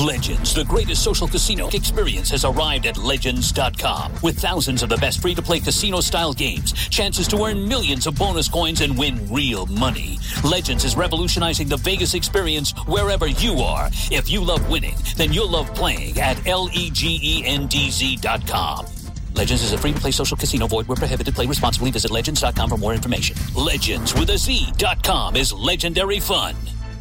Legends, the greatest social casino experience, has arrived at Legends.com. With thousands of the best free-to-play casino-style games, chances to earn millions of bonus coins and win real money. Legends is revolutionizing the Vegas experience wherever you are. If you love winning, then you'll love playing at LEGENDZ.com. Legends is a free-to-play social casino. Void where prohibited. Play responsibly. Visit Legends.com for more information. Legends with a Z.com is legendary fun.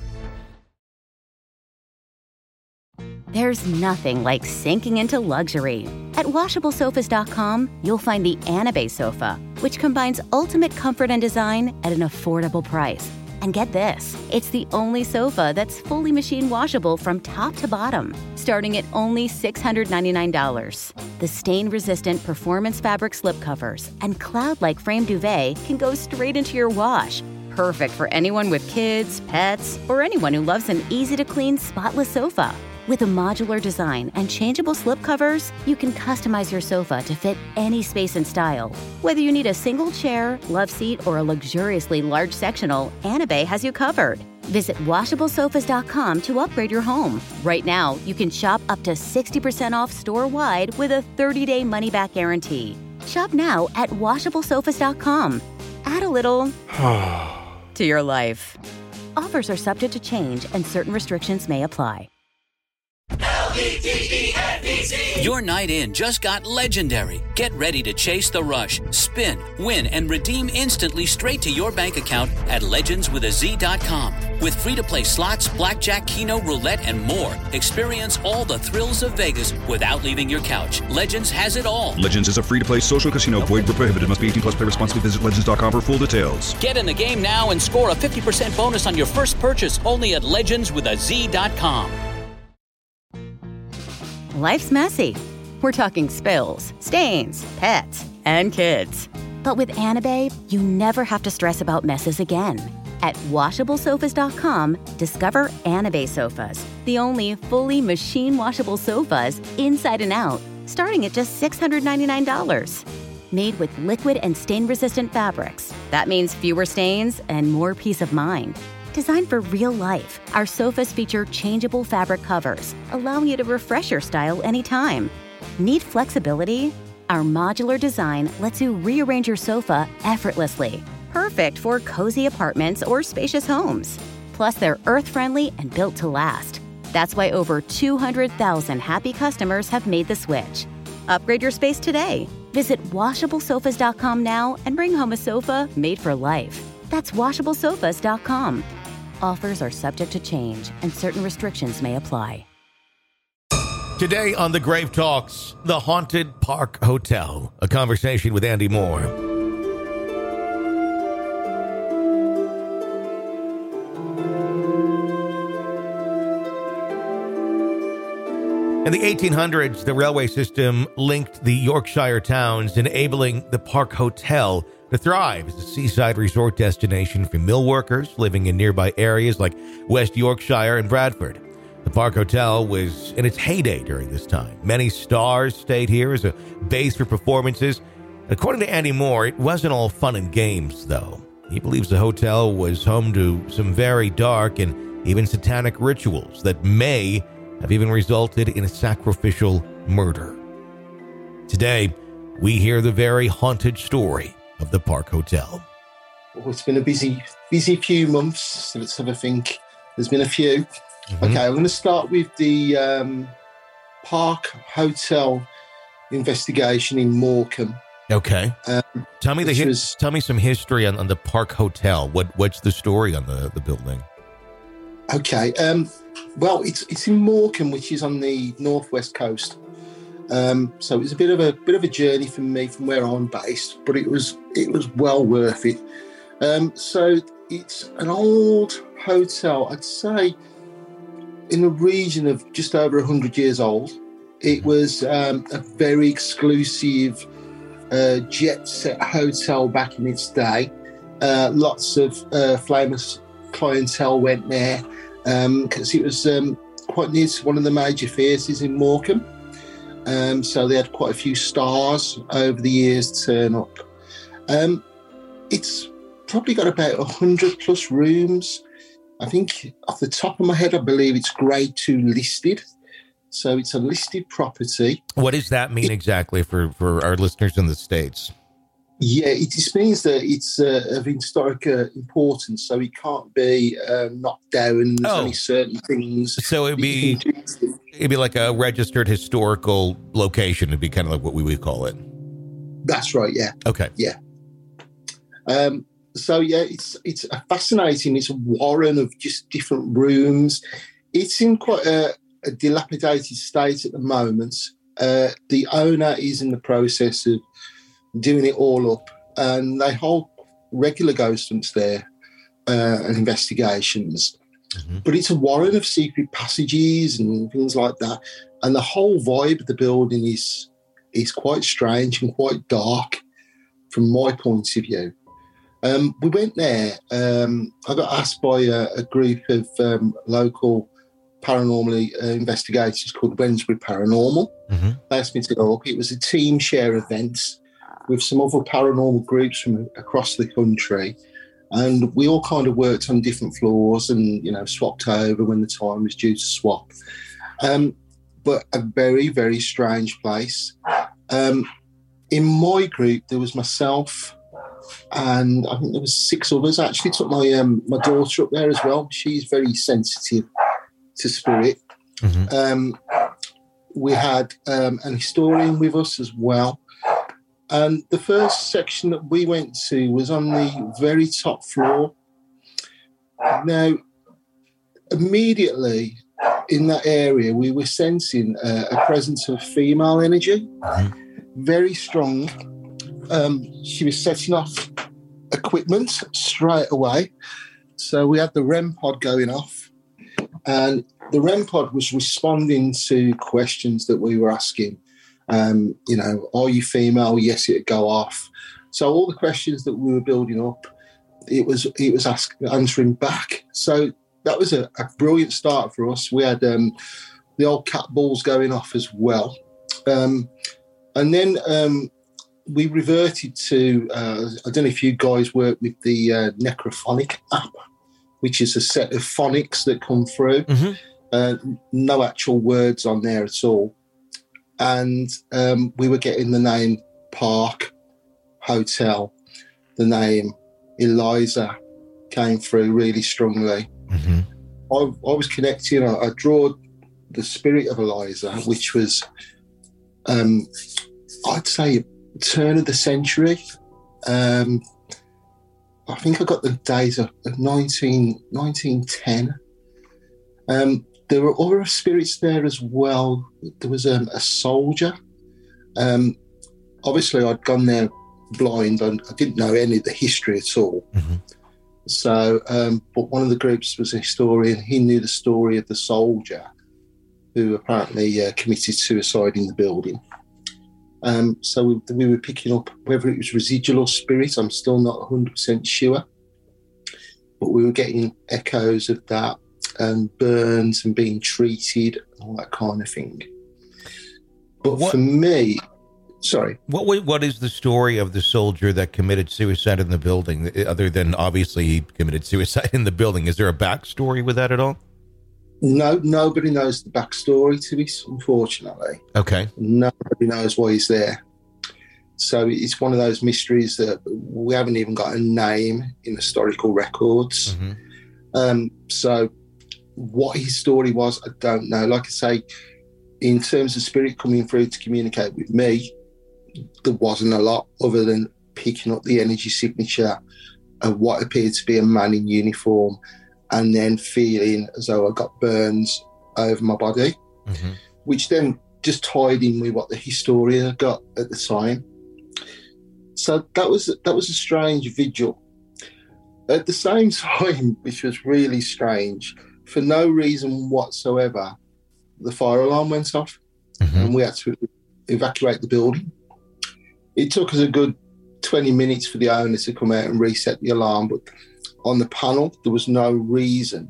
There's nothing like sinking into luxury. At WashableSofas.com, you'll find the Anabe sofa, which combines ultimate comfort and design at an affordable price. And get this, it's the only sofa that's fully machine washable from top to bottom, starting at only $699. The stain-resistant performance fabric slipcovers and cloud-like frame duvet can go straight into your wash. Perfect for anyone with kids, pets, or anyone who loves an easy-to-clean, spotless sofa. With a modular design and changeable slipcovers, you can customize your sofa to fit any space and style. Whether you need a single chair, love seat, or a luxuriously large sectional, Anabe has you covered. Visit WashableSofas.com to upgrade your home. Right now, you can shop up to 60% off store-wide with a 30-day money-back guarantee. Shop now at WashableSofas.com. Add a little to your life. Offers are subject to change and certain restrictions may apply. L-E-G-E-N-E-Z. Your night in just got legendary. Get ready to chase the rush, spin, win, and redeem instantly straight to your bank account at legendswithaz.com. With free-to-play slots, blackjack, keno, roulette, and more. Experience all the thrills of Vegas without leaving your couch. Legends has it all. Legends is a free-to-play social casino. Void where prohibited. Must be 18 plus. Play responsibly. Visit legends.com for full details. Get in the game now and score a 50% bonus on your first purchase only at legendswithaz.com. Life's messy. We're talking spills, stains, pets, and kids. But with Anabe, you never have to stress about messes again. At WashableSofas.com, discover Anabe sofas, the only fully machine-washable sofas inside and out, starting at just $699. Made with liquid and stain-resistant fabrics. That means fewer stains and more peace of mind. Designed for real life, our sofas feature changeable fabric covers, allowing you to refresh your style anytime. Need flexibility? Our modular design lets you rearrange your sofa effortlessly. Perfect for cozy apartments or spacious homes. Plus, they're earth-friendly and built to last. That's why over 200,000 happy customers have made the switch. Upgrade your space today. Visit WashableSofas.com now and bring home a sofa made for life. That's WashableSofas.com. Offers are subject to change, and certain restrictions may apply. Today on The Grave Talks, the Haunted Park Hotel. A conversation with Andy Moore. In the 1800s, the railway system linked the Yorkshire towns, enabling the Park Hotel to thrive as a seaside resort destination for mill workers living in nearby areas like West Yorkshire and Bradford. The Park Hotel was in its heyday during this time. Many stars stayed here as a base for performances. According to Andy Moore, it wasn't all fun and games, though. He believes the hotel was home to some very dark and even satanic rituals that may have even resulted in a sacrificial murder. Today, we hear the very haunted story of the Park Hotel. Oh, it's been a busy few months, so let's have a think. There's been a few. Mm-hmm. Okay, I'm going to start with the Park Hotel investigation in Morecambe. Okay. Tell me some history on the Park Hotel. What's the story on the building? Okay. Well, it's in Morecambe, which is on the northwest coast. So it was a bit of a journey for me from where I'm based, but it was well worth it. So it's an old hotel, I'd say, in the region of just over 100 years old. It was a very exclusive jet set hotel back in its day. Lots of famous clientele went there because it was quite near to one of the major theatres in Morecambe. So they had quite a few stars over the years turn up. It's probably got about 100 plus rooms. I think off the top of my head, I believe it's grade 2 listed. So it's a listed property. What does that mean exactly for our listeners in the States? Yeah, it just means that it's of historic importance, so it can't be knocked down. There's only certain things. So it'd be like a registered historical location. It'd be kind of like what we would call it. That's right. Yeah. Okay. Yeah. So yeah, it's a fascinating. It's a warren of just different rooms. It's in quite a dilapidated state at the moment. The owner is in the process of doing it all up, and they hold regular ghost hunts there and investigations. Mm-hmm. But it's a warren of secret passages and things like that, and the whole vibe of the building is quite strange and quite dark from my point of view. We went there. I got asked by a group of local paranormal investigators called Wednesbury Paranormal. Mm-hmm. They asked me to go up. It was a team share event with some other paranormal groups from across the country. And we all kind of worked on different floors and, swapped over when the time was due to swap. But a very, very strange place. In my group, there was myself and I think there was 6 others. I actually took my daughter up there as well. She's very sensitive to spirit. Mm-hmm. We had an historian with us as well. And the first section that we went to was on the very top floor. Now, immediately in that area, we were sensing a presence of female energy, very strong. She was setting off equipment straight away. So we had the REM pod going off, and the REM pod was responding to questions that we were asking. Are you female? Yes, it'd go off. So all the questions that we were building up, it was answering back. So that was a brilliant start for us. We had the old cat balls going off as well. And then we reverted to, I don't know if you guys work with the Necrophonic app, which is a set of phonics that come through. Mm-hmm. No actual words on there at all. And we were getting the name Park Hotel, the name Eliza came through really strongly. Mm-hmm. I was connecting, I drew the spirit of Eliza, which was, I'd say, turn of the century. I think I got the days of 1910. There were other spirits there as well. There was a soldier. Obviously, I'd gone there blind and I didn't know any of the history at all. Mm-hmm. So, but one of the groups was a historian. He knew the story of the soldier who apparently committed suicide in the building. So we were picking up whether it was residual or spirit. I'm still not 100% sure. But we were getting echoes of that. And burns and being treated, all that kind of thing. But for me, sorry. What is the story of the soldier that committed suicide in the building, other than obviously he committed suicide in the building? Is there a backstory with that at all? No, nobody knows the backstory to this, unfortunately. Okay. Nobody knows why he's there. So it's one of those mysteries that we haven't even got a name in historical records. Mm-hmm. So what his story was, I don't know. Like I say, in terms of spirit coming through to communicate with me, there wasn't a lot other than picking up the energy signature of what appeared to be a man in uniform and then feeling as though I got burns over my body, mm-hmm. which then just tied in with what the historian had got at the time. So that was a strange vigil. At the same time, which was really strange, for no reason whatsoever, the fire alarm went off, mm-hmm. and we had to evacuate the building. It took us a good 20 minutes for the owner to come out and reset the alarm, but on the panel, there was no reason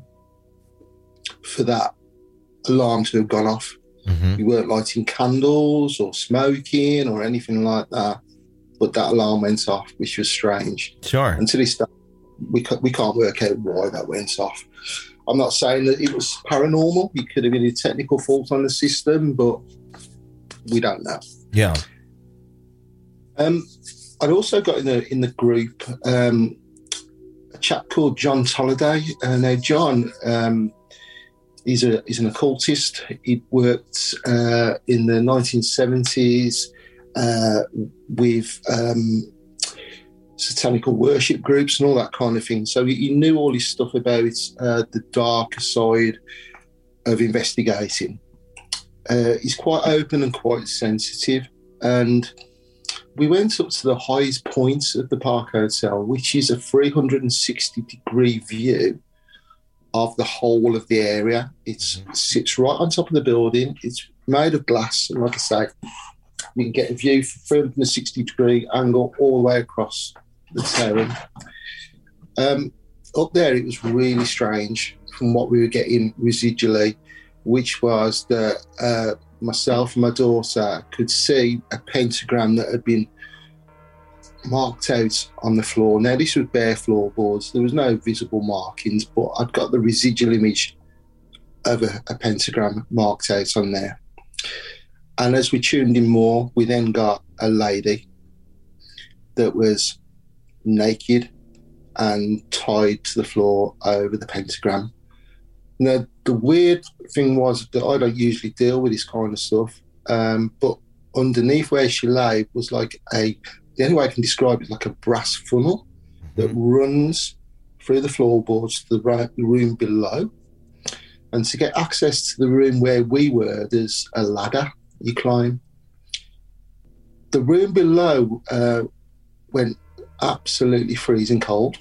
for that alarm to have gone off. Mm-hmm. We weren't lighting candles or smoking or anything like that, but that alarm went off, which was strange. Sure. And to this day, we can't work out why that went off. I'm not saying that it was paranormal. It could have been a technical fault on the system, but we don't know. Yeah. I'd also got in the group a chap called John Tolliday. Now, John, he's an occultist. He worked in the 1970s with satanical worship groups and all that kind of thing. So he knew all his stuff about the darker side of investigating. He's quite open and quite sensitive. And we went up to the highest point of the Park Hotel, which is a 360-degree view of the whole of the area. It sits right on top of the building. It's made of glass. And like I say, you can get a view from 360-degree angle all the way across the terrain. Up there, it was really strange from what we were getting residually, which was that myself and my daughter could see a pentagram that had been marked out on the floor. Now, this was bare floorboards. There was no visible markings, but I'd got the residual image of a pentagram marked out on there. And as we tuned in more, we then got a lady that was naked and tied to the floor over the pentagram. Now, the weird thing was that I don't usually deal with this kind of stuff, but underneath where she lay was like the only way I can describe it is like a brass funnel that runs through the floorboards to the room below. And to get access to the room where we were, there's a ladder you climb. The room below went absolutely freezing cold.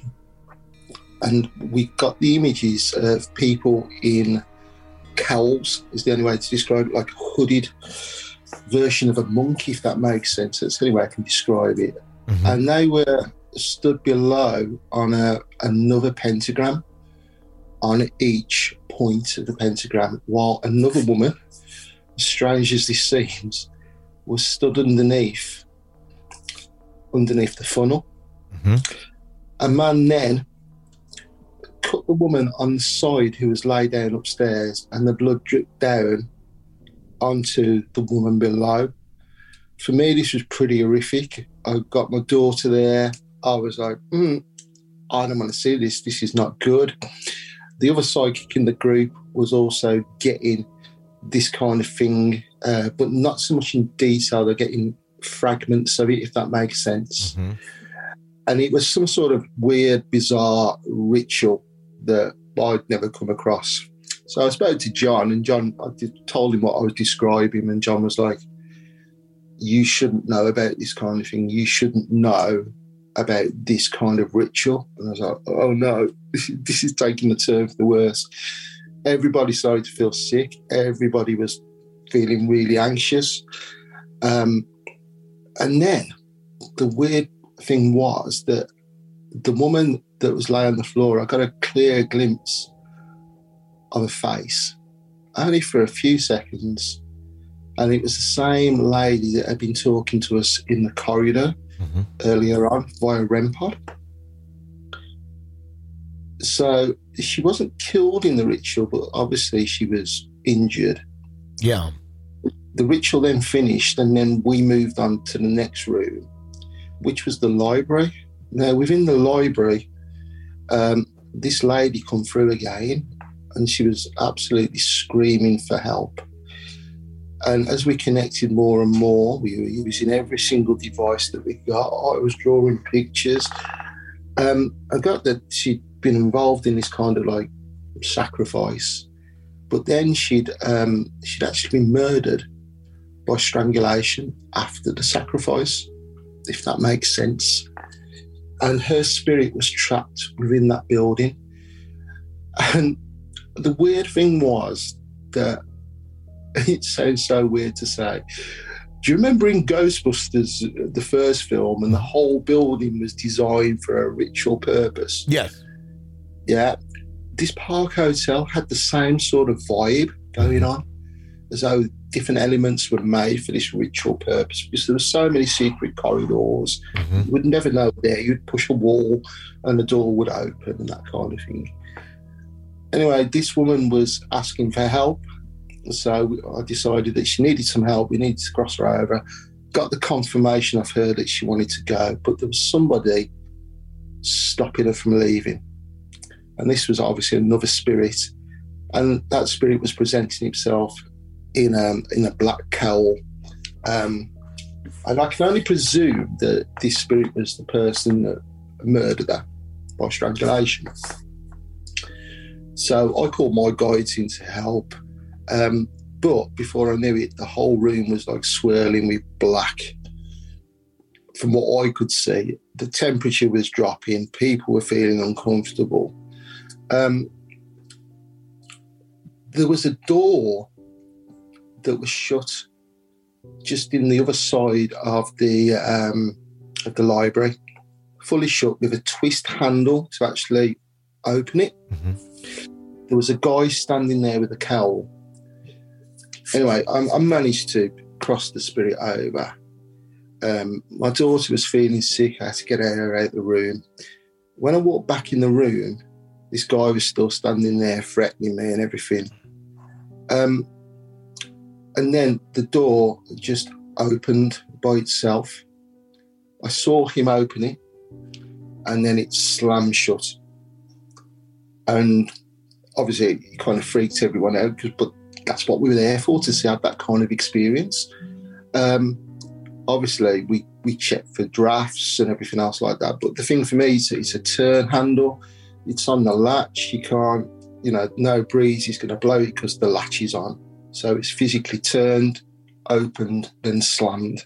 And we got the images of people in cowls, is the only way to describe it, like a hooded version of a monk, if that makes sense. That's the only way I can describe it. Mm-hmm. And they were stood below on another pentagram on each point of the pentagram, while another woman, as strange as this seems, was stood underneath the funnel. Mm-hmm. A man then cut the woman on the side who was laid down upstairs, and the blood dripped down onto the woman below. For me, this was pretty horrific. I got my daughter there. I was like, I don't want to see this. This is not good. The other psychic in the group was also getting this kind of thing, but not so much in detail. They're getting fragments of it, if that makes sense. Mm-hmm. And it was some sort of weird, bizarre ritual that I'd never come across. So I spoke to John, and I told him what I was describing, and John was like, you shouldn't know about this kind of thing. You shouldn't know about this kind of ritual. And I was like, oh no, this is taking a turn for the worse. Everybody started to feel sick. Everybody was feeling really anxious. And then the weird thing was that the woman that was laying on the floor, I got a clear glimpse of a face, only for a few seconds. And it was the same lady that had been talking to us in the corridor earlier on via REM pod. So she wasn't killed in the ritual, but obviously she was injured. Yeah. The ritual then finished, and then we moved on to the next room, which was the library. Now, within the library, this lady come through again, and she was absolutely screaming for help. And as we connected more and more, we were using every single device that we got. I was drawing pictures. I got that she'd been involved in this kind of like sacrifice, but then she'd actually been murdered by strangulation after the sacrifice, if that makes sense. And her spirit was trapped within that building. And the weird thing was that, it sounds so weird to say, do you remember in Ghostbusters, the first film, and the whole building was designed for a ritual purpose? Yes. Yeah. This Park Hotel had the same sort of vibe going on, as though different elements were made for this ritual purpose, because there were so many secret corridors. Mm-hmm. You would never know there. You'd push a wall and the door would open and that kind of thing. Anyway, this woman was asking for help. So I decided that she needed some help. We needed to cross her over. Got the confirmation of her that she wanted to go, but there was somebody stopping her from leaving. And this was obviously another spirit. And that spirit was presenting himself in a black cowl. And I can only presume that this spirit was the person that murdered her by strangulation. So I called my guides in to help. But before I knew it, the whole room was like swirling with black. From what I could see, the temperature was dropping. People were feeling uncomfortable. There was a door that was shut just in the other side of the library, fully shut with a twist handle to actually open it. Mm-hmm. There was a guy standing there with a cowl. Anyway, I managed to cross the spirit over. My daughter was feeling sick. I had to get her out of the room. When I walked back in the room, this guy was still standing there threatening me and everything. And then the door just opened by itself. I saw him open it, and then it slammed shut. And obviously, it kind of freaked everyone out, but that's what we were there for, to have that kind of experience. Obviously, we checked for drafts and everything else like that. But the thing for me is it's a turn handle. It's on the latch. You can't, no breeze is going to blow it because the latch is on. So it's physically turned, opened, then slammed.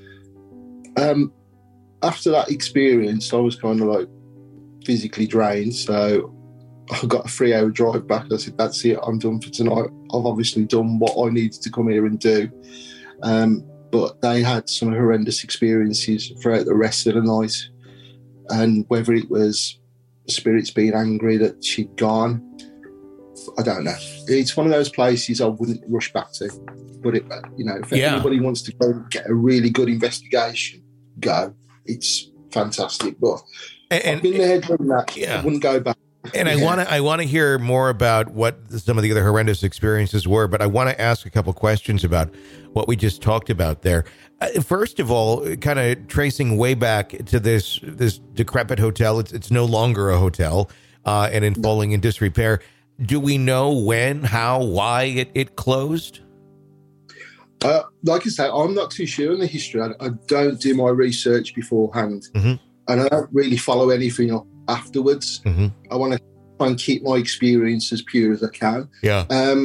After that experience, I was kind of like physically drained. So I got a 3-hour drive back. I said, that's it, I'm done for tonight. I've obviously done what I needed to come here and do. But they had some horrendous experiences throughout the rest of the night. And whether it was spirits being angry that she'd gone, I don't know. It's one of those places I wouldn't rush back to. But, if anybody wants to go and get a really good investigation, go. It's fantastic. But I've been there doing that. I wouldn't go back. And I want to hear more about what some of the other horrendous experiences were, but I want to ask a couple questions about what we just talked about there. First of all, kind of tracing way back to this decrepit hotel. It's no longer a hotel and in falling in disrepair. Do we know when, how, why it closed? Like I say, I'm not too sure on the history. I don't do my research beforehand, mm-hmm. and I don't really follow anything up afterwards. Mm-hmm. I want to try and keep my experience as pure as I can. Yeah.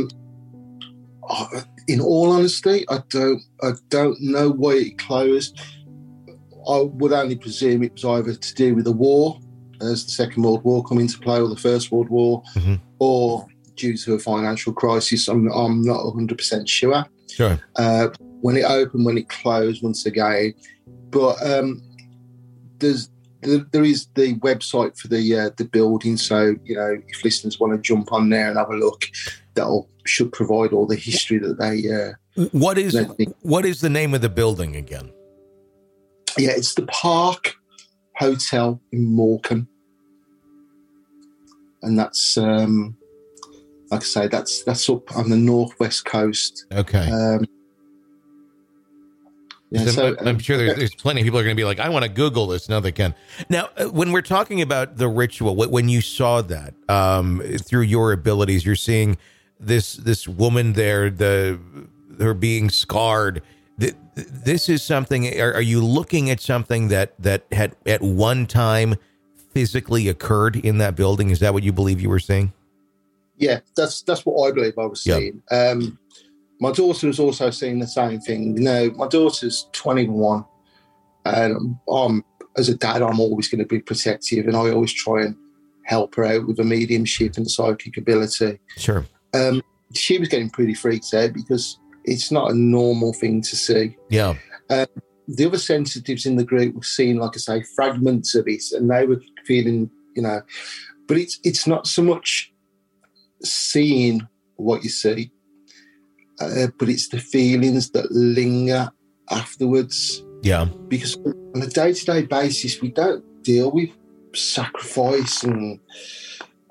In all honesty, I don't know why it closed. I would only presume it was either to do with the war, as the Second World War come into play, or the First World War, mm-hmm. or due to a financial crisis. I'm not 100% sure. Sure. When it opened, when it closed, once again. But there is the website for the building, so if listeners want to jump on there and have a look, that should provide all the history that they. What is the name of the building again? Yeah, it's the Park Hotel in Morecambe, and that's like I say, that's up on the northwest coast. Okay. Yeah, so, I'm sure there's plenty of people are going to be like, I want to Google this. No, they can. Now, when we're talking about the ritual, when you saw that through your abilities, you're seeing this woman there, her being scarred. This is something. Are you looking at something that had at one time physically occurred in that building? Is that what you believe you were seeing? Yeah, that's what I believe I was seeing. Yep. My daughter was also seeing the same thing. My daughter's 21, and as a dad, I'm always going to be protective, and I always try and help her out with a mediumship and psychic ability. Sure. She was getting pretty freaked out because it's not a normal thing to see. Yeah. The other sensitives in the group were seeing, like I say, fragments of it, and they were feeling, but it's not so much seeing what you see, but it's the feelings that linger afterwards. Yeah. Because on a day-to-day basis, we don't deal with sacrifice and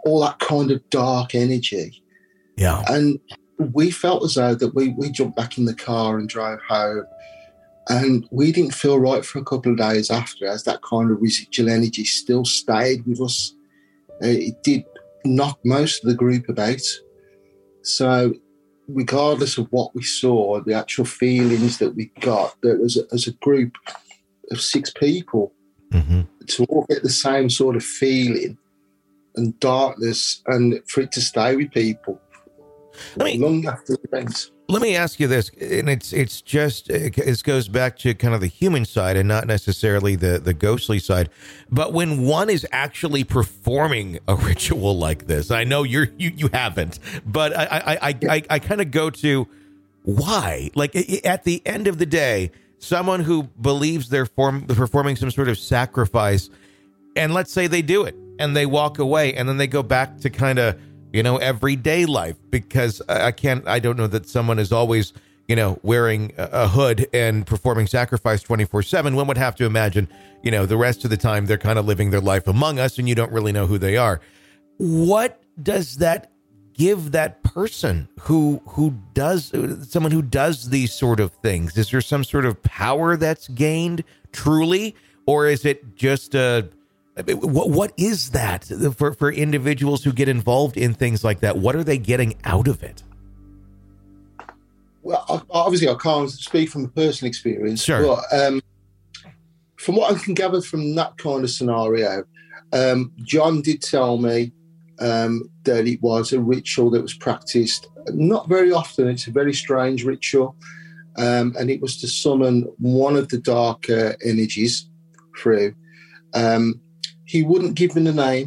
all that kind of dark energy. Yeah. And we felt as though that we jumped back in the car and drove home, and we didn't feel right for a couple of days after, as that kind of residual energy still stayed with us. It did knock most of the group about. So regardless of what we saw, the actual feelings that we got, that was as a group of 6 people, to all get the same sort of feeling and darkness, and for it to stay with people long after the event. Let me ask you this, and it's just, it goes back to kind of the human side and not necessarily the ghostly side. But when one is actually performing a ritual like this, I know you haven't, but I kind of go to why? Like, at the end of the day, someone who believes they're performing some sort of sacrifice, and let's say they do it and they walk away, and then they go back to kind of, everyday life, because I don't know that someone is always, wearing a hood and performing sacrifice 24/7. One would have to imagine, the rest of the time they're kind of living their life among us and you don't really know who they are. What does that give that person someone who does these sort of things? Is there some sort of power that's gained truly, or is it just what is that for individuals who get involved in things like that? What are they getting out of it? Well, obviously I can't speak from a personal experience. Sure. But from what I can gather from that kind of scenario, John did tell me that it was a ritual that was practiced not very often. It's a very strange ritual, and it was to summon one of the darker energies through. He wouldn't give me the name.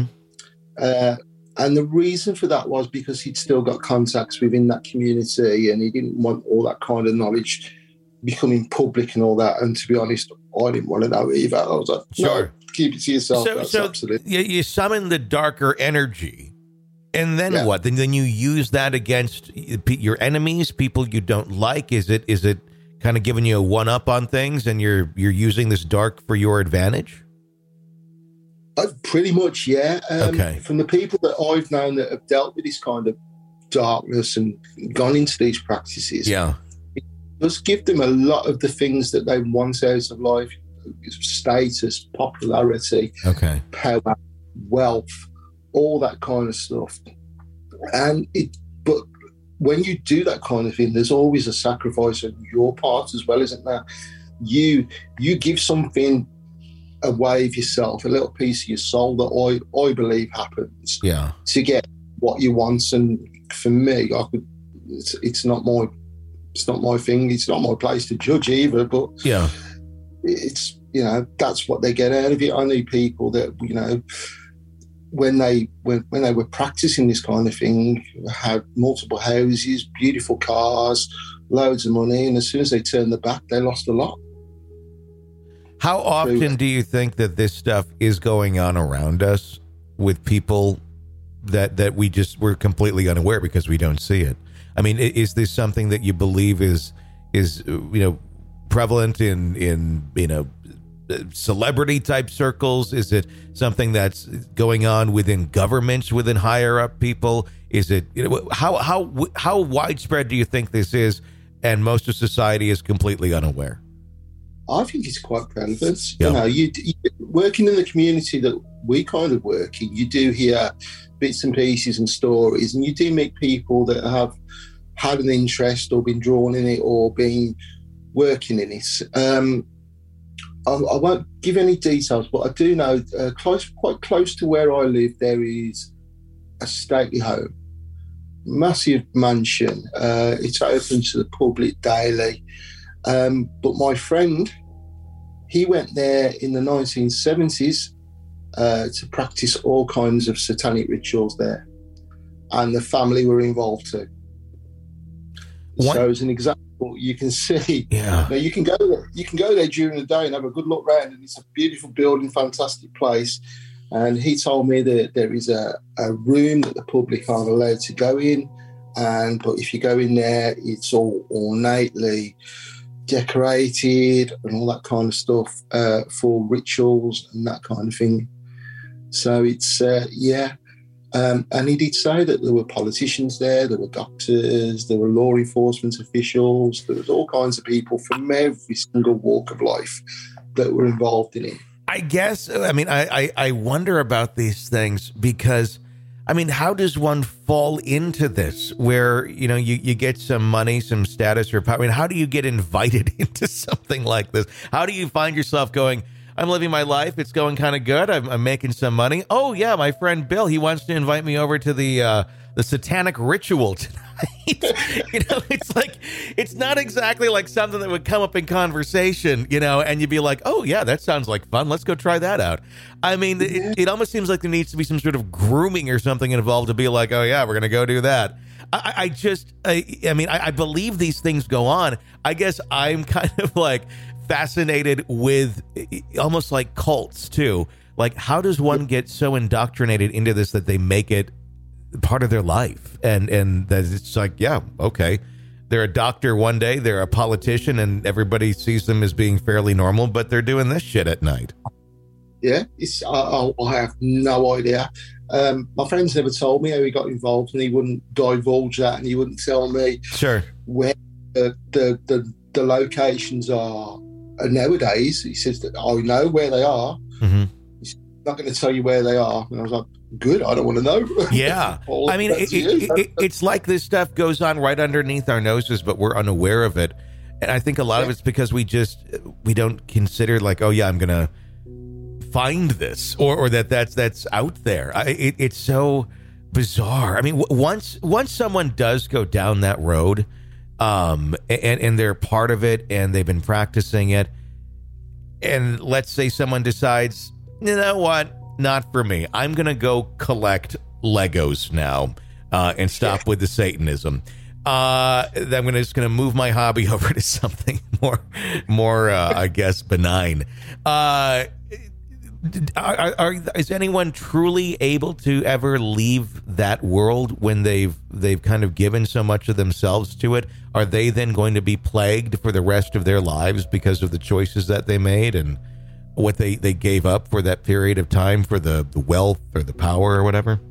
And the reason for that was because he'd still got contacts within that community, and he didn't want all that kind of knowledge becoming public and all that. And to be honest, I didn't want to know either. I was like, sure, no, keep it to yourself. So absolutely. You summon the darker energy, and then what? Then you use that against your enemies, people you don't like. Is it kind of giving you a one-up on things, and you're using this dark for your advantage? Pretty much, yeah. Okay. From the people that I've known that have dealt with this kind of darkness and gone into these practices, it does give them a lot of the things that they want out of life: status, popularity, power, wealth, all that kind of stuff. But when you do that kind of thing, there's always a sacrifice on your part as well, isn't there? You give something away of yourself, a little piece of your soul that I believe happens to get what you want. And for me, it's not my thing. It's not my place to judge either, but it's, that's what they get out of it. I know people that, when they were practicing this kind of thing, had multiple houses, beautiful cars, loads of money, and as soon as they turned their back, they lost a lot. How often do you think that this stuff is going on around us with people that we're completely unaware because we don't see it? I mean, is this something that you believe is prevalent in celebrity type circles? Is it something that's going on within governments, within higher up people? Is it how widespread do you think this is, and most of society is completely unaware? I think it's quite prevalent. You working in the community that we kind of work in, you do hear bits and pieces and stories, and you do meet people that have had an interest or been drawn in it or been working in it. I won't give any details, but I do know quite close to where I live, there is a stately home, massive mansion. It's open to the public daily. But my friend, he went there in the 1970s to practice all kinds of satanic rituals there, and the family were involved too. What? So as an example, you can see, now you can go there during the day and have a good look around, and it's a beautiful building, fantastic place. And he told me that there is a room that the public aren't allowed to go in, but if you go in there, it's all ornately decorated and all that kind of stuff for rituals and that kind of thing. So it's And he did say that there were politicians there were doctors, there were law enforcement officials, there was all kinds of people from every single walk of life that were involved in it. I guess, I mean, I wonder about these things because, I mean, how does one fall into this where, you know, you get some money, some status or power? I mean, how do you get invited into something like this? How do you find yourself going, I'm living my life, it's going kind of good, I'm making some money. Oh, yeah, my friend Bill, he wants to invite me over to the satanic ritual tonight. You know, it's like, it's not exactly like something that would come up in conversation, you know, and you'd be like, oh, yeah, that sounds like fun. Let's go try that out. I mean, it almost seems like there needs to be some sort of grooming or something involved to be like, oh, yeah, we're going to go do that. I mean, I believe these things go on. I guess I'm kind of like fascinated with almost like cults, too. Like, how does one get so indoctrinated into this that they make it part of their life, and that it's like, yeah, okay, they're a doctor one day, they're a politician, and everybody sees them as being fairly normal, but they're doing this shit at night. Yeah, I have no idea. My friends never told me how he got involved, and he wouldn't divulge that, and he wouldn't tell me where the locations are nowadays. He says that I know where they are. Mm-hmm. He's not going to tell you where they are. And I was like, good, I don't want to know. Yeah. I mean, it's like this stuff goes on right underneath our noses, but we're unaware of it. And I think a lot of it's because we don't consider like, oh, yeah, I'm going to find this or that's out there. It's so bizarre. I mean, once someone does go down that road, and they're part of it and they've been practicing it, and let's say someone decides, you know what? Not for me. I'm going to go collect Legos now and stop with the Satanism. I'm just going to move my hobby over to something more I guess, benign. Is anyone truly able to ever leave that world when they've kind of given so much of themselves to it? Are they then going to be plagued for the rest of their lives because of the choices that they made and what they gave up for that period of time for the wealth or the power or whatever?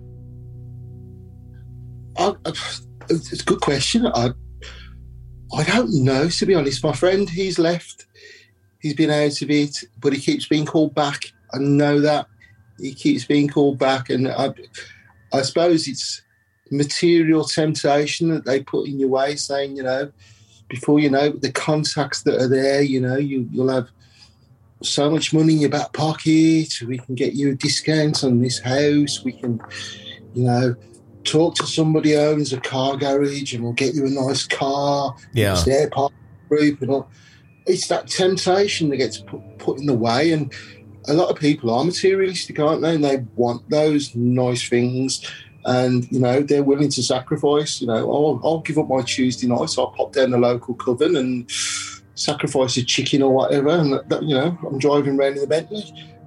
It's a good question. I don't know, to be honest. My friend, he's left. He's been out of it, but he keeps being called back. I know that. He keeps being called back. And I suppose it's material temptation that they put in your way, saying, you know, before you know the contacts that are there, you know, you'll have so much money in your back pocket, we can get you a discount on this house, we can, you know, talk to somebody who owns a car garage and we'll get you a nice car. Yeah. It's their park group and all. It's that temptation that gets put in the way, and a lot of people are materialistic, aren't they? And they want those nice things, and, you know, they're willing to sacrifice. You know, I'll give up my Tuesday night, so I'll pop down the local coven and sacrifice a chicken or whatever, and you know, I'm driving around in the Bentley.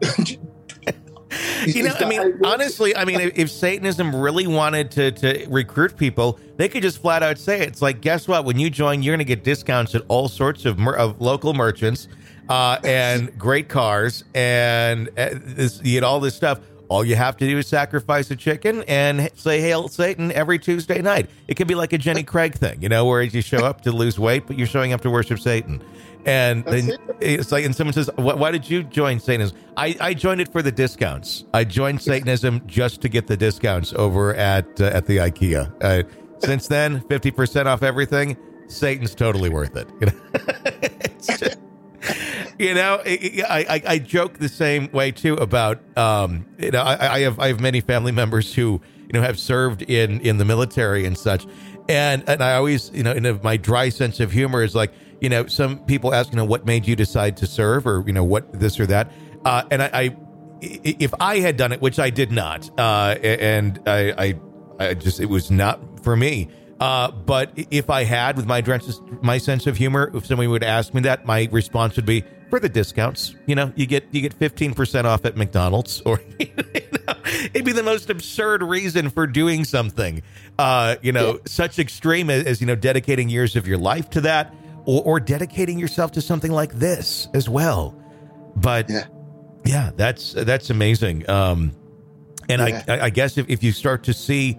You know, I mean, honestly, I mean, if Satanism really wanted to recruit people, they could just flat out say it. It's like, guess what? When you join, you're going to get discounts at all sorts of local merchants and great cars, and you get all this stuff. All you have to do is sacrifice a chicken and say Hail Satan every Tuesday night. It could be like a Jenny Craig thing, you know, where you show up to lose weight, but you're showing up to worship Satan. And then it's like, and someone says, why did you join Satanism? I joined it for the discounts. I joined Satanism just to get the discounts over at the IKEA. Since then, 50% off everything. Satan's totally worth it. You know? It's just, you know, I joke the same way too about, you know, I have many family members who, you know, have served in the military and such. And I always, you know, my dry sense of humor is like, you know, some people ask, you know, what made you decide to serve, or, you know, what this or that. And I if I had done it, which I did not, and I just, it was not for me. But if I had, with my sense of humor, if somebody would ask me that, my response would be, for the discounts. You know, you get 15% off at McDonald's, or, you know, it'd be the most absurd reason for doing something, you know, such extreme as, you know, dedicating years of your life to that, or dedicating yourself to something like this as well. But yeah, that's amazing. And And I guess if you start to see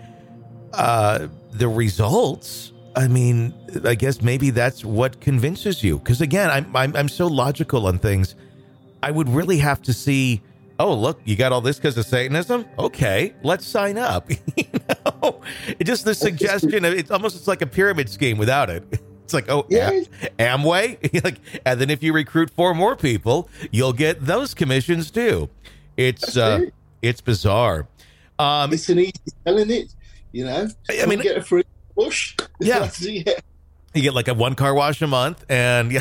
the results, I mean, I guess maybe that's what convinces you. Because again, I'm so logical on things. I would really have to see, oh, look, you got all this because of Satanism? Okay, let's sign up. You know, it's just the suggestion. It's like a pyramid scheme without it. It's like, oh, yeah. Amway? Like, and then if you recruit 4 more people, you'll get those commissions too. It's bizarre. It's an easy selling it, you know. I mean, get a free wash. Yeah. You get like a 1 car wash a month, and you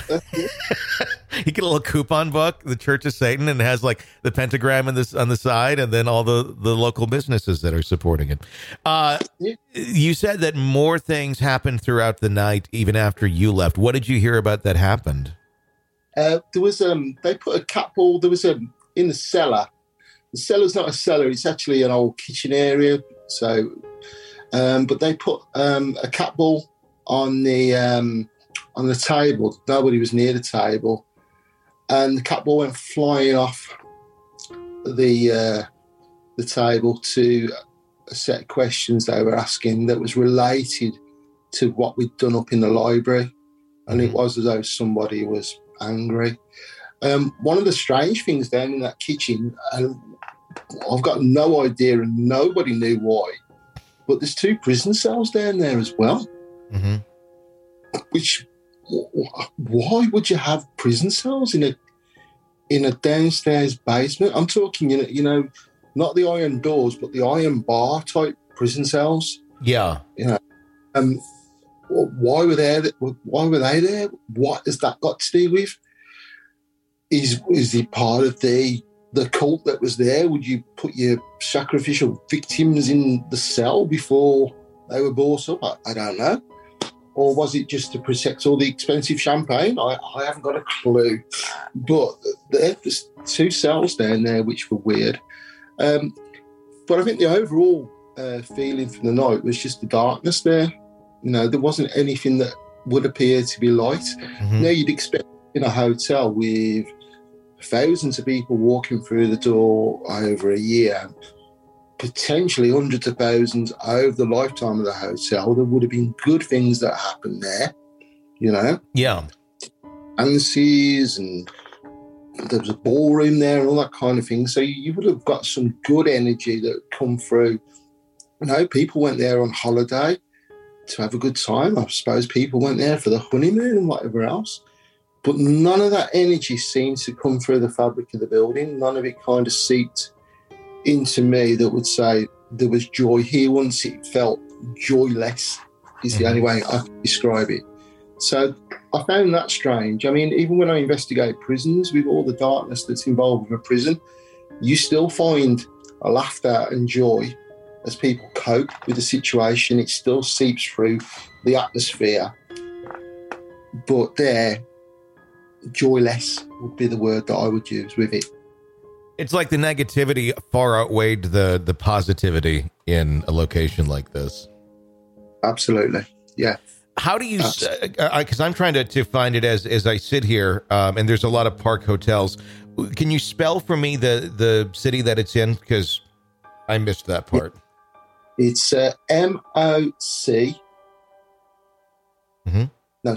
get a little coupon book, the Church of Satan, and it has like the pentagram on the side, and then all the local businesses that are supporting it. You said that more things happened throughout the night, even after you left. What did you hear about that happened? There was they put a cat ball. There was in the cellar. The cellar's not a cellar; it's actually an old kitchen area. So, but they put a cat ball on the table. Nobody was near the table, and the cat ball went flying off the table to a set of questions they were asking that was related to what we'd done up in the library, and it was as though somebody was angry. One of the strange things down in that kitchen, and I've got no idea, and nobody knew why, but there's 2 prison cells down there as well. Mm-hmm. Which, why would you have prison cells in a downstairs basement? I'm talking, you know, not the iron doors, but the iron bar type prison cells. Yeah, you know, why were they there? What has that got to do with? Is it part of the cult that was there? Would you put your sacrificial victims in the cell before they were brought up? I don't know. Or was it just to protect all the expensive champagne? I haven't got a clue. But there's 2 cells down there which were weird. But I think the overall feeling from the night was just the darkness there. You know, there wasn't anything that would appear to be light. Mm-hmm. Now, you'd expect in a hotel with thousands of people walking through the door over a year, potentially hundreds of thousands over the lifetime of the hotel, there would have been good things that happened there, you know? Yeah. Fancies, and there was a ballroom there and all that kind of thing. So you would have got some good energy that come through. You know, people went there on holiday to have a good time. I suppose people went there for the honeymoon and whatever else. But none of that energy seemed to come through the fabric of the building. None of it kind of seeped into me that would say there was joy here. Once it felt joyless is the only way I can describe it. So I found that strange. I mean, even when I investigate prisons, with all the darkness that's involved with a prison, you still find a laughter and joy as people cope with the situation. It still seeps through the atmosphere. But there, joyless would be the word that I would use with it. It's like the negativity far outweighed the positivity in a location like this. Absolutely. Yeah. How do you, because I'm trying to find it as I sit here, and there's a lot of park hotels. Can you spell for me the city that it's in? Because I missed that part. It's M-O-C. Mm-hmm. No,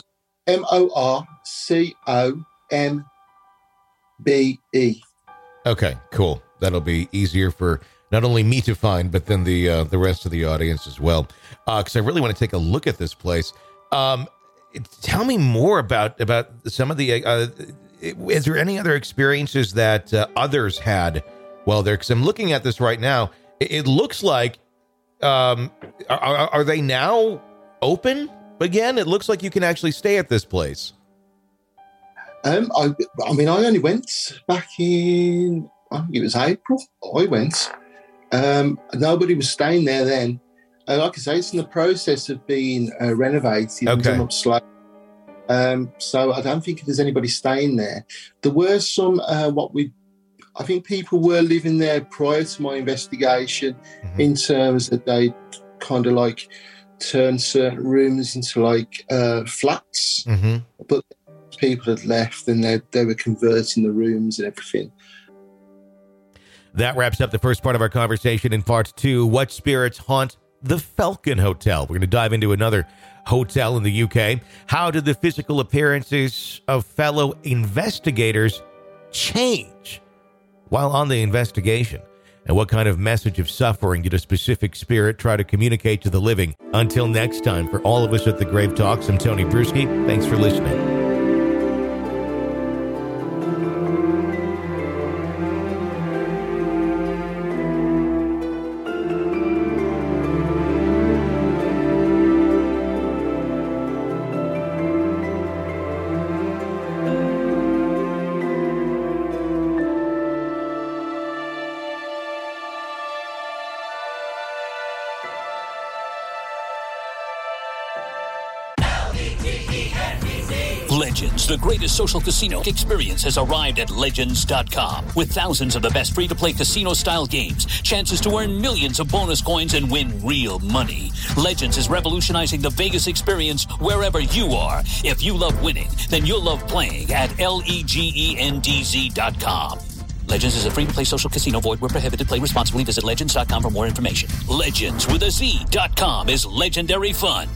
M-O-R-C-O-M-B-E. Okay, cool. That'll be easier for not only me to find, but then the rest of the audience as well. Because I really want to take a look at this place. Tell me more about some of the. Is there any other experiences that others had while there? Because I'm looking at this right now. It looks like. Are they now open again? It looks like you can actually stay at this place. I mean, I only went back in, I think it was April. I went. Nobody was staying there then. Like I say, it's in the process of being renovated and done up slowly. So I don't think there's anybody staying there. There were some, I think people were living there prior to my investigation, in terms that they kind of like turned certain rooms into like flats. But people had left and they were converting the rooms and everything. That wraps up the first part of our conversation. In part two, what spirits haunt the Falcon Hotel? We're going to dive into another hotel in the UK. How did the physical appearances of fellow investigators change while on the investigation? And what kind of message of suffering did a specific spirit try to communicate to the living? Until next time, for all of us at the Grave Talks, I'm Tony Bruschi. Thanks for listening. Legends, the greatest social casino experience, has arrived at Legends.com. With thousands of the best free-to-play casino-style games, chances to earn millions of bonus coins and win real money. Legends is revolutionizing the Vegas experience wherever you are. If you love winning, then you'll love playing at LEGENDZ.com. Legends is a free-to-play social casino. Void where prohibited. Play responsibly. Visit Legends.com for more information. Legends with a Z.com is legendary fun.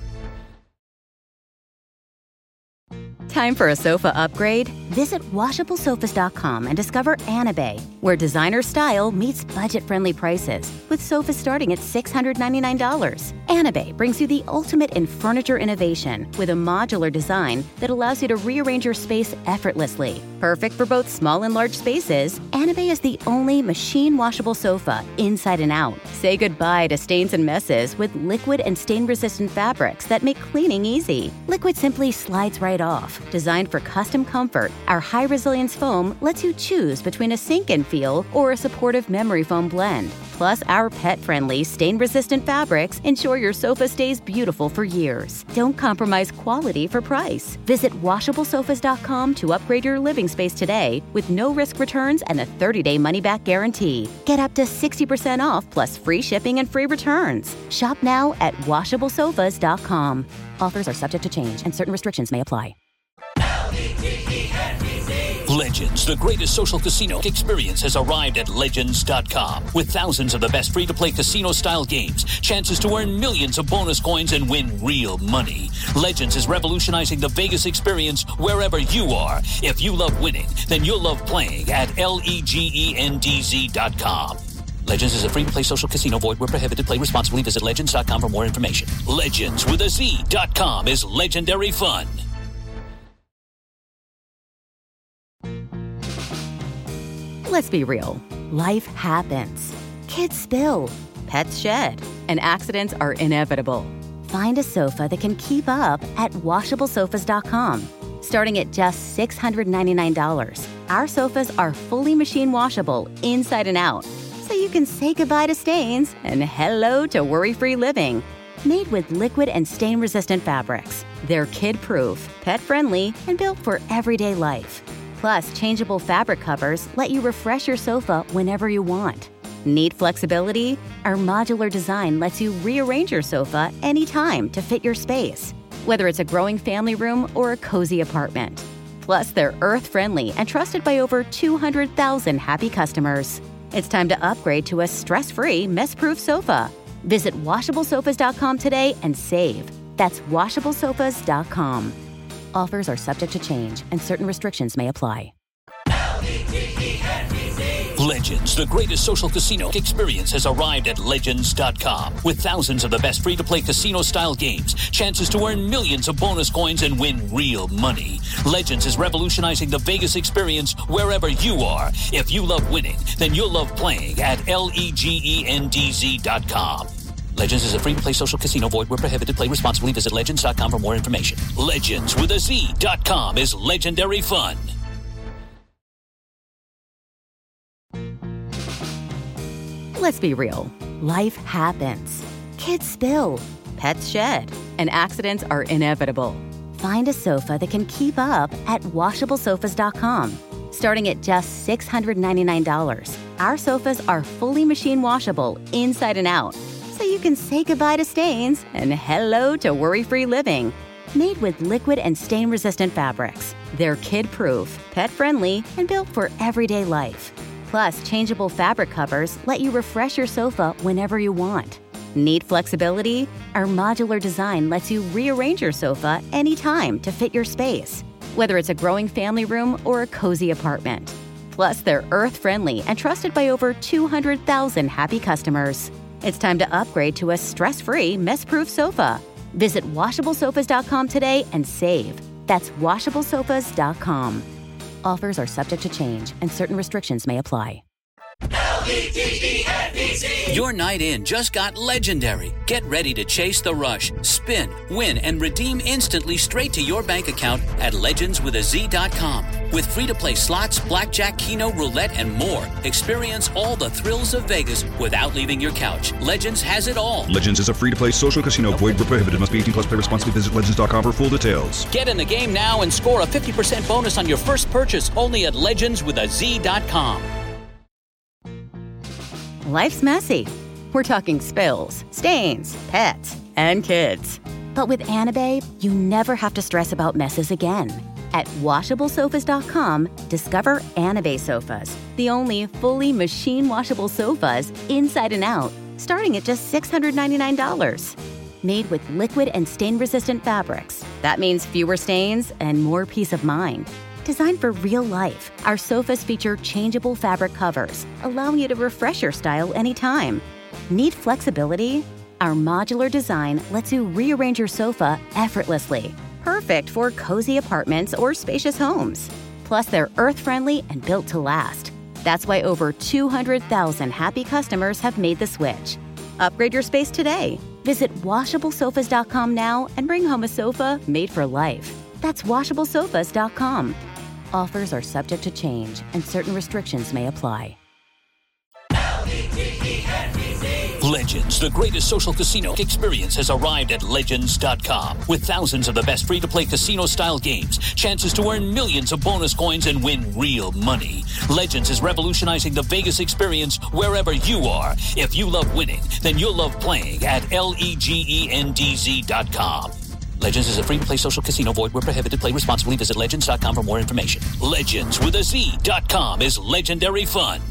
Time for a sofa upgrade? Visit WashableSofas.com and discover Anabay, where designer style meets budget-friendly prices, with sofas starting at $699. Anabay brings you the ultimate in furniture innovation with a modular design that allows you to rearrange your space effortlessly. Perfect for both small and large spaces, Anabay is the only machine-washable sofa inside and out. Say goodbye to stains and messes with liquid and stain-resistant fabrics that make cleaning easy. Liquid simply slides right off. Designed for custom comfort, our high-resilience foam lets you choose between a sink-in feel or a supportive memory foam blend. Plus, our pet-friendly, stain-resistant fabrics ensure your sofa stays beautiful for years. Don't compromise quality for price. Visit WashableSofas.com to upgrade your living space today with no-risk returns and a 30-day money-back guarantee. Get up to 60% off plus free shipping and free returns. Shop now at WashableSofas.com. Offers are subject to change and certain restrictions may apply. Legends, the greatest social casino experience, has arrived at Legends.com. With thousands of the best free-to-play casino-style games, chances to earn millions of bonus coins and win real money. Legends is revolutionizing the Vegas experience wherever you are. If you love winning, then you'll love playing at LEGENDZ.com. Legends is a free-to-play social casino. Void where prohibited. Play responsibly. Visit Legends.com for more information. Legends with a Z.com is legendary fun. Let's be real. Life happens. Kids spill. Pets shed. And accidents are inevitable. Find a sofa that can keep up at WashableSofas.com. Starting at just $699, our sofas are fully machine washable inside and out, so you can say goodbye to stains and hello to worry-free living. Made with liquid and stain-resistant fabrics, they're kid-proof, pet-friendly, and built for everyday life. Plus, changeable fabric covers let you refresh your sofa whenever you want. Need flexibility? Our modular design lets you rearrange your sofa anytime to fit your space, whether it's a growing family room or a cozy apartment. Plus, they're earth-friendly and trusted by over 200,000 happy customers. It's time to upgrade to a stress-free, mess-proof sofa. Visit WashableSofas.com today and save. That's WashableSofas.com. Offers are subject to change and certain restrictions may apply. Legends, the greatest social casino experience, has arrived at Legends.com. With thousands of the best free-to-play casino-style games, chances to earn millions of bonus coins and win real money. Legends is revolutionizing the Vegas experience wherever you are. If you love winning, then you'll love playing at LEGENDZ.com. Legends is a free-to-play social casino. Void where prohibited. Play responsibly. Visit Legends.com for more information. Legends with a Z.com is legendary fun. Let's be real. Life happens. Kids spill. Pets shed. And accidents are inevitable. Find a sofa that can keep up at WashableSofas.com. Starting at just $699, our sofas are fully machine washable inside and out, so you can say goodbye to stains and hello to worry-free living. Made with liquid and stain-resistant fabrics, they're kid-proof, pet-friendly, and built for everyday life. Plus, changeable fabric covers let you refresh your sofa whenever you want. Need flexibility? Our modular design lets you rearrange your sofa anytime to fit your space, whether it's a growing family room or a cozy apartment. Plus, they're earth-friendly and trusted by over 200,000 happy customers. It's time to upgrade to a stress-free, mess-proof sofa. Visit WashableSofas.com today and save. That's WashableSofas.com. Offers are subject to change and certain restrictions may apply. LEGENDZ. Your night in just got legendary. Get ready to chase the rush, spin, win, and redeem instantly straight to your bank account at legendswithaz.com. With free-to-play slots, blackjack, keno, roulette, and more. Experience all the thrills of Vegas without leaving your couch. Legends has it all. Legends is a free-to-play social casino. Void where prohibited. Must be 18 plus. Play responsibly. Visit legends.com for full details. Get in the game now and score a 50% bonus on your first purchase only at legendswithaz.com. Life's messy. We're talking spills, stains, pets, and kids. But with Anabe, you never have to stress about messes again. At WashableSofas.com, discover Anabe sofas, the only fully machine-washable sofas inside and out, starting at just $699. Made with liquid and stain-resistant fabrics. That means fewer stains and more peace of mind. Designed for real life, our sofas feature changeable fabric covers, allowing you to refresh your style anytime. Need flexibility? Our modular design lets you rearrange your sofa effortlessly. Perfect for cozy apartments or spacious homes. Plus, they're earth-friendly and built to last. That's why over 200,000 happy customers have made the switch. Upgrade your space today. Visit WashableSofas.com now and bring home a sofa made for life. That's WashableSofas.com. Offers are subject to change and certain restrictions may apply. Legends, the greatest social casino experience, has arrived at Legends.com. With thousands of the best free-to-play casino-style games, chances to earn millions of bonus coins and win real money. Legends is revolutionizing the Vegas experience wherever you are. If you love winning, then you'll love playing at LEGENDZ.com. Legends is a free-to-play social casino. Void where prohibited. Play responsibly. Visit Legends.com for more information. Legendswithaz.com is legendary fun.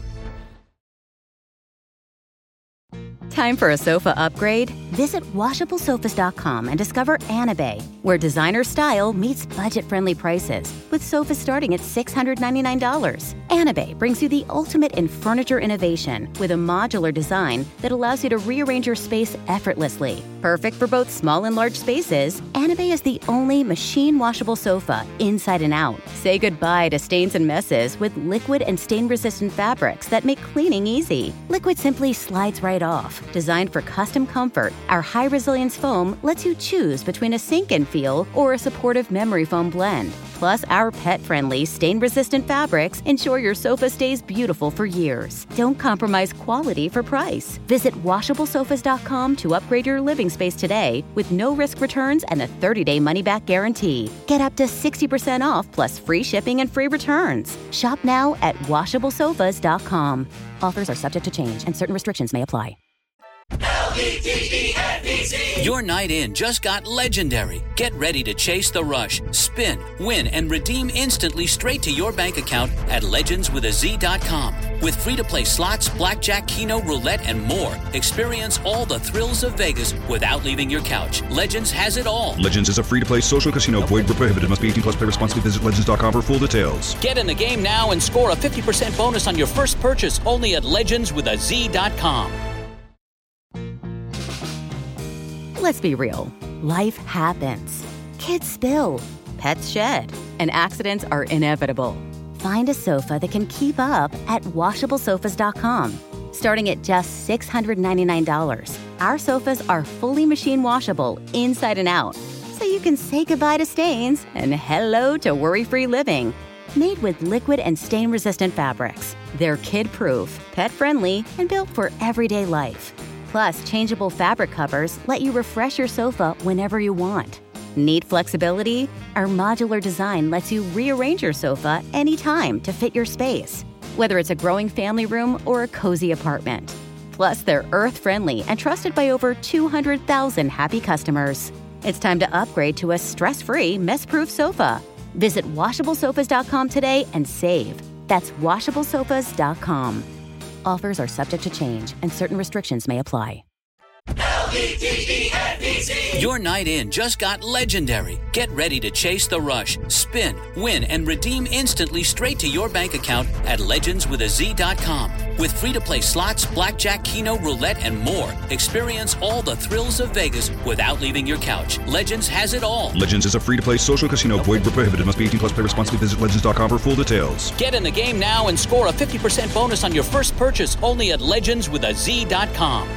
Time for a sofa upgrade? Visit WashableSofas.com and discover Anabe, where designer style meets budget-friendly prices, with sofas starting at $699. Anabe brings you the ultimate in furniture innovation with a modular design that allows you to rearrange your space effortlessly. Perfect for both small and large spaces, Anabe is the only machine-washable sofa inside and out. Say goodbye to stains and messes with liquid and stain-resistant fabrics that make cleaning easy. Liquid simply slides right off. Designed for custom comfort, our high-resilience foam lets you choose between a sink-in feel or a supportive memory foam blend. Plus, our pet-friendly, stain-resistant fabrics ensure your sofa stays beautiful for years. Don't compromise quality for price. Visit WashableSofas.com to upgrade your living space today with no-risk returns and a 30-day money-back guarantee. Get up to 60% off plus free shipping and free returns. Shop now at WashableSofas.com. Offers are subject to change and certain restrictions may apply. Your night in just got legendary. Get ready to chase the rush, spin, win, and redeem instantly straight to your bank account at legendswithaz.com. With free-to-play slots, blackjack, keno, roulette, and more. Experience all the thrills of Vegas without leaving your couch. Legends has it all. Legends is a free-to-play social casino. Void where prohibited. Must be 18 plus. Play responsibly. Visit legends.com for full details. Get in the game now and score a 50% bonus on your first purchase only at legendswithaz.com. Let's be real. Life happens. Kids spill. Pets shed. And accidents are inevitable. Find a sofa that can keep up at WashableSofas.com. Starting at just $699. Our sofas are fully machine washable inside and out. So you can say goodbye to stains and hello to worry-free living. Made with liquid and stain-resistant fabrics. They're kid-proof, pet-friendly, and built for everyday life. Plus, changeable fabric covers let you refresh your sofa whenever you want. Need flexibility? Our modular design lets you rearrange your sofa anytime to fit your space, whether it's a growing family room or a cozy apartment. Plus, they're earth-friendly and trusted by over 200,000 happy customers. It's time to upgrade to a stress-free, mess-proof sofa. Visit WashableSofas.com today and save. That's WashableSofas.com. Offers are subject to change, and certain restrictions may apply. Your night in just got legendary. Get ready to chase the rush, spin, win, and redeem instantly straight to your bank account at legendswithaz.com. With free-to-play slots, blackjack, keno, roulette, and more. Experience all the thrills of Vegas without leaving your couch. Legends has it all. Legends is a free-to-play social casino. Void where prohibited. Must be 18 plus. Play responsibly. Visit legends.com for full details. Get in the game now and score a 50% bonus on your first purchase only at legendswithaz.com.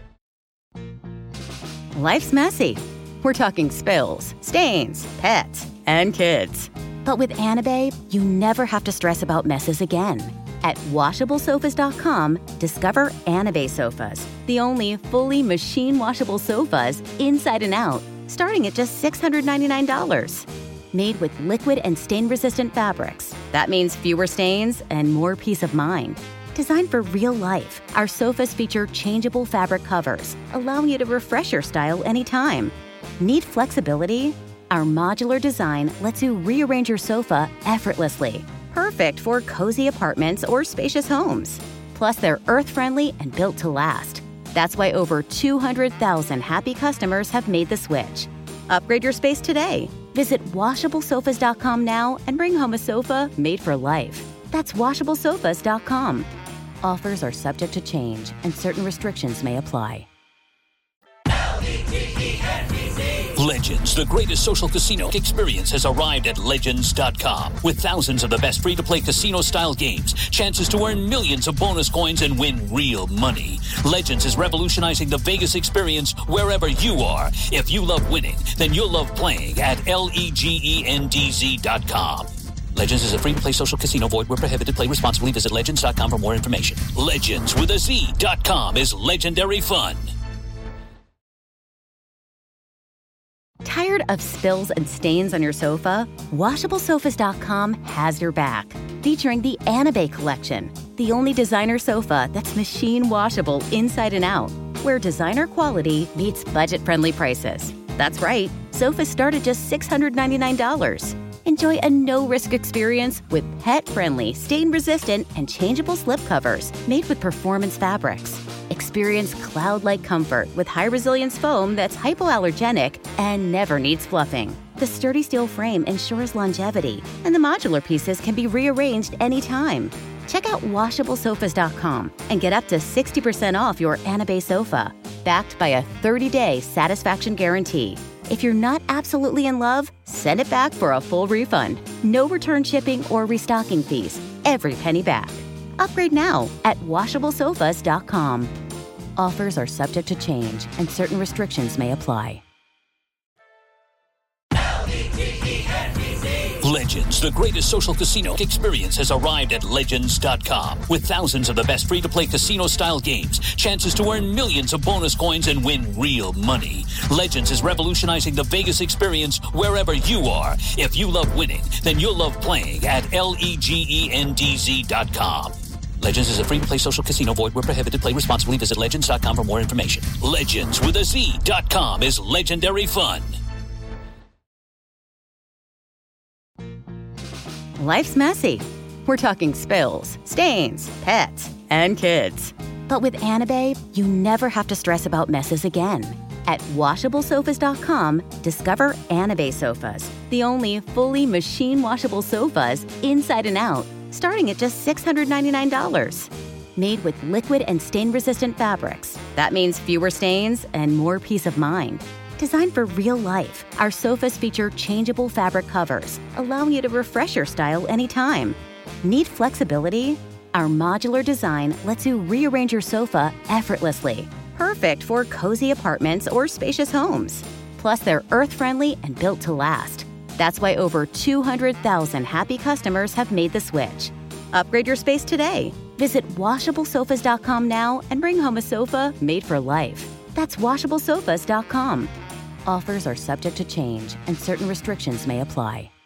Life's messy. We're talking spills, stains, pets, and kids. But with Anabe, you never have to stress about messes again. At WashableSofas.com, discover Anabe sofas, the only fully machine-washable sofas inside and out, starting at just $699. Made with liquid and stain-resistant fabrics. That means fewer stains and more peace of mind. Designed for real life, our sofas feature changeable fabric covers, allowing you to refresh your style anytime. Need flexibility? Our modular design lets you rearrange your sofa effortlessly. Perfect for cozy apartments or spacious homes. Plus, they're earth-friendly and built to last. That's why over 200,000 happy customers have made the switch. Upgrade your space today. Visit WashableSofas.com now and bring home a sofa made for life. That's WashableSofas.com. Offers are subject to change, and certain restrictions may apply. Legends, the greatest social casino experience, has arrived at Legends.com. With thousands of the best free-to-play casino-style games, chances to earn millions of bonus coins and win real money. Legends is revolutionizing the Vegas experience wherever you are. If you love winning, then you'll love playing at LEGENDZ.com. Legends is a free-to-play social casino. Void where prohibited. Play responsibly. Visit Legends.com for more information. Legends.com is legendary fun. Tired of spills and stains on your sofa? WashableSofas.com has your back. Featuring the Anabe collection, the only designer sofa that's machine washable inside and out, where designer quality meets budget-friendly prices. That's right, sofas start at just $699. Enjoy a no-risk experience with pet-friendly, stain-resistant, and changeable slipcovers made with performance fabrics. Experience cloud-like comfort with high-resilience foam that's hypoallergenic and never needs fluffing. The sturdy steel frame ensures longevity, and the modular pieces can be rearranged anytime. Check out WashableSofas.com and get up to 60% off your Anabe sofa, backed by a 30-day satisfaction guarantee. If you're not absolutely in love, send it back for a full refund. No return shipping or restocking fees. Every penny back. Upgrade now at WashableSofas.com. Offers are subject to change, and certain restrictions may apply. Legends, the greatest social casino experience, has arrived at Legends.com. With thousands of the best free-to-play casino-style games, chances to earn millions of bonus coins and win real money. Legends is revolutionizing the Vegas experience wherever you are. If you love winning, then you'll love playing at LEGENDZ.com. Legends is a free-to-play social casino. Void where prohibited. Play responsibly. Visit Legends.com for more information. Legends.com is legendary fun. Life's messy. We're talking spills, stains, pets, and kids. But with Anabe, you never have to stress about messes again. At WashableSofas.com, discover Anabe sofas, the only fully machine-washable sofas inside and out, starting at just $699. Made with liquid and stain-resistant fabrics. That means fewer stains and more peace of mind. Designed for real life, our sofas feature changeable fabric covers, allowing you to refresh your style anytime. Need flexibility? Our modular design lets you rearrange your sofa effortlessly. Perfect for cozy apartments or spacious homes. Plus, they're earth-friendly and built to last. That's why over 200,000 happy customers have made the switch. Upgrade your space today. Visit WashableSofas.com now and bring home a sofa made for life. That's WashableSofas.com. Offers are subject to change, and certain restrictions may apply.